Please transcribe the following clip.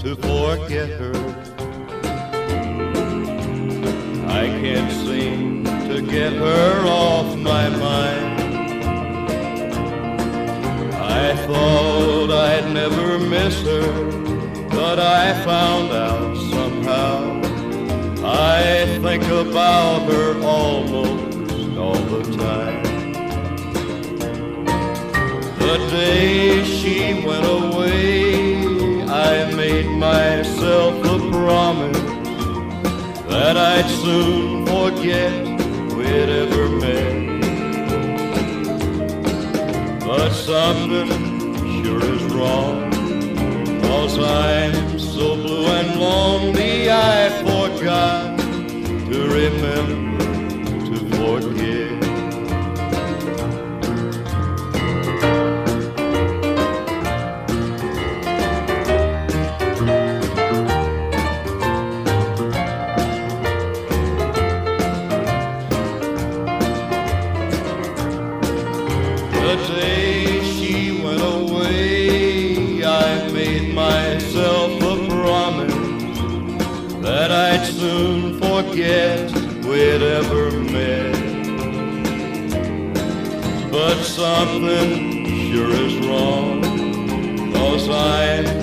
to forget her. I can't seem to get her off my mind. I thought I'd never miss her, but I found out somehow. I think about her almost all the time. The day she went away, I made myself a promise that I'd soon forget we'd ever met. But something sure is wrong, 'cause I'm so blue and lonely I forgot to remember to forget. The day she went away, I made myself a promise that I'd soon forget we'd ever met. But something sure is wrong, 'cause I'm